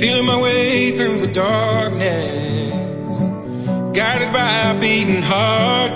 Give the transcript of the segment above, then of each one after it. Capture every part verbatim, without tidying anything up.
Feeling my way through the darkness, guided by a beating heart.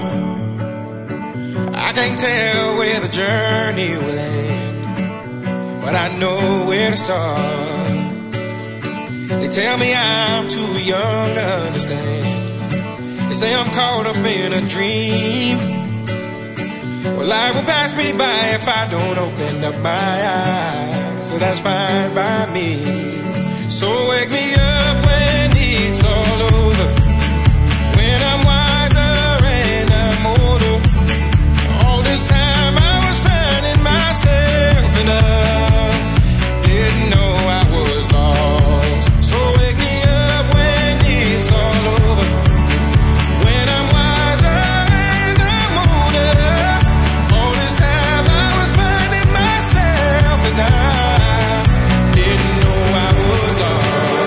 I can't tell where the journey will end, but I know where to start. They tell me I'm too young to understand. They say I'm caught up in a dream. Well, life will pass me by if I don't open up my eyes, so that's fine by me. So wake me up when it's all over, when I'm wiser and I'm older. All this time I was finding myself and I didn't know I was lost. So wake me up when it's all over, when I'm wiser and I'm older. All this time I was finding myself and I didn't know I was lost.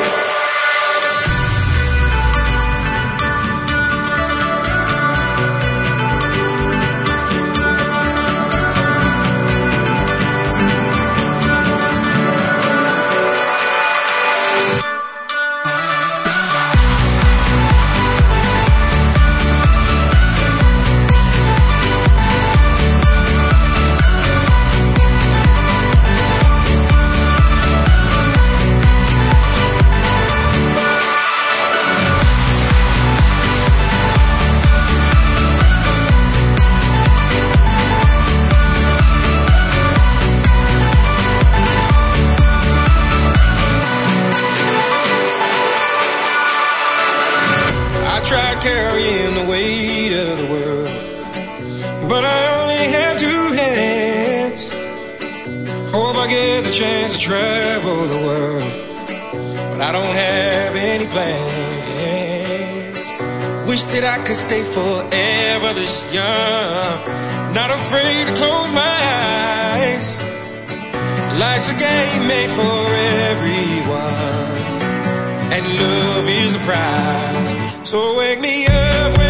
Tried carrying the weight of the world, but I only have two hands. Hope I get the chance to travel the world, but I don't have any plans. Wish that I could stay forever this young, not afraid to close my eyes. Life's a game made for everyone, and love is the prize. So wake me up when